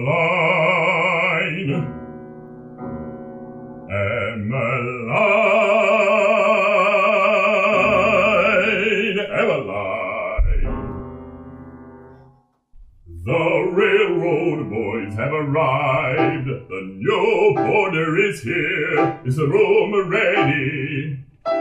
Emmeline, Emmeline, Emmeline. The railroad boys have arrived. The new boarder is here. Is the room ready?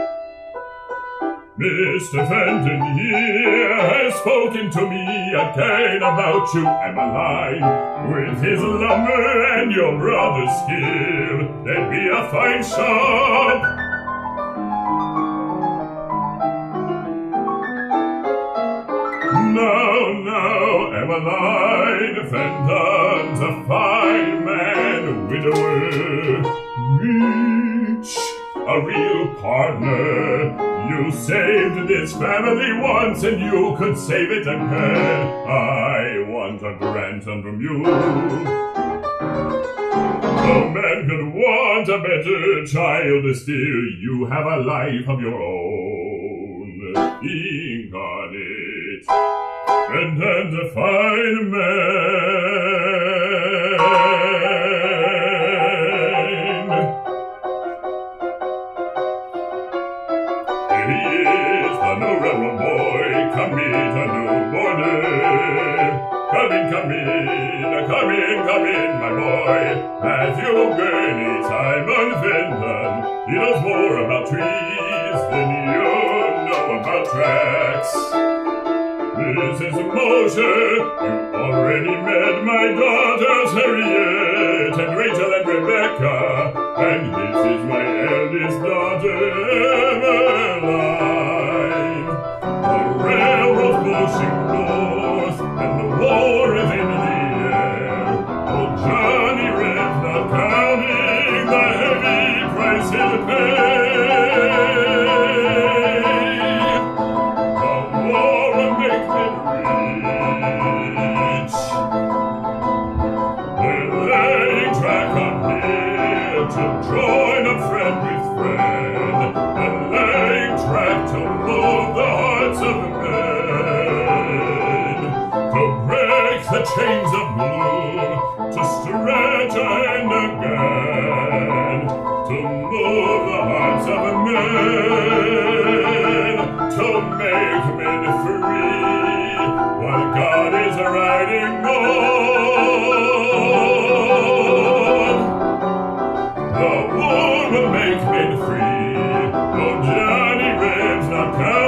Mr. Fenton here has spoken to me again about you, Emmeline. With his lumber and your brother's skill, there'd be a fine shop. Now, Emmeline, Fenton's a fine man, widower, rich, a real partner. You saved this family once, and you could save it again. I want a grandson from you. No man could want a better child still. You have a life of your own, incarnate, and a fine man. He is the new railroad boy, come meet a new boarder. Come in, my boy. Matthew Gurney, Simon Fenton. He knows more about trees than you know about tracks. This is Moshe. You already met my daughters Harriet and Rachel and Rebecca. And this is my eldest daughter, Emmeline. The railroad's pushing north, and the war is in the air. Old Johnny Red's not counting the heavy price he'll pay. The war will make them rich. They're laying track on here to join up friend with friend, and laying track to move the hearts of men, to break the chains of gloom, to stretch and again, to move the hearts of men, to make men free, while God is riding on. The war will make men free. Oh, Johnny Red's not coming.